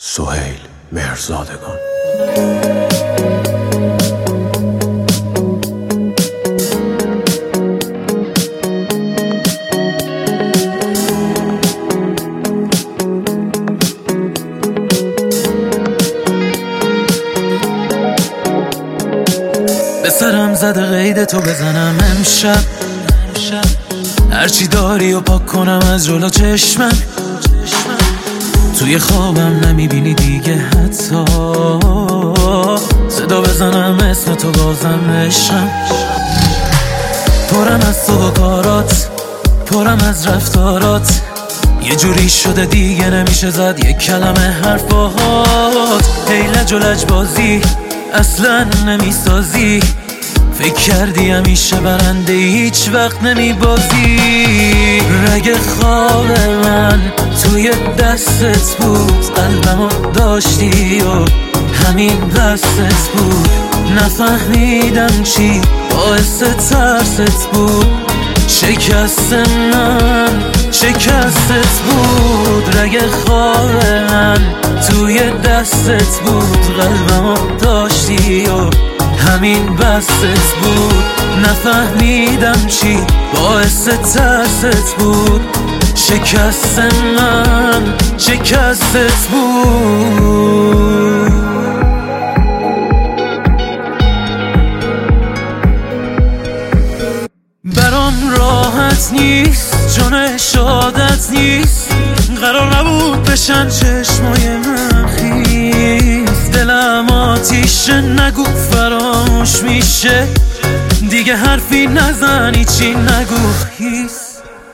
سهیل مهرزادگان. به سرم زده قید تو بزنم امشب، هرچی داری و پاک کنم از جلو چشمم. توی خوابم نمیبینی دیگه حتی، صدا بزنم اسم تو بازم عشقم. پرم از تو و کارات، پرم از رفتارات، یه جوری شده دیگه نمیشه زد یک کلمه حرف باهات. هیلج و لجبازی اصلا نمیسازی، فکر کردی همیشه برنده هیچ وقت نمیبازی. رگ خواب من توی دستت بود، قلبمو داشتی و همین بستت بود. نفهمیدم چی باعث ترست بود، شکست من شکستت بود. رگ خواب من توی دستت بود، قلبمو داشتی و همین بستت بود. نفهمیدم چی باعث ترست بود، شکست من شکستت بود. برام راحت نیست، چون شادت نیست، قرار نبود بشن چشمای من خیس. دلم آتیشه نگو فراموش میشه، دیگه حرفی نزنی چی نگو هیس.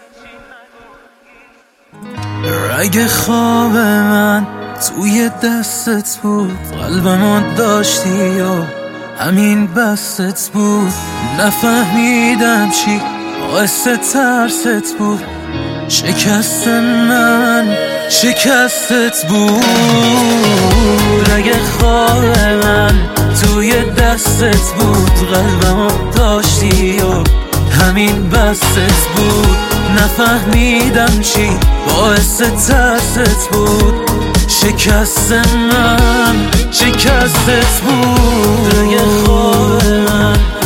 رگ خواب من توی دستت بود، قلبمو داشتی و همین بستت بود. نفهمیدم چی باعث ترست بود، شکست من شکستت بود. رگ خواب من توی دستت بود، قلبمو داشتی و همین بستت بود. نفهمیدم چی باعث ترست بود، شکست من شکستت بود. رگ خواب من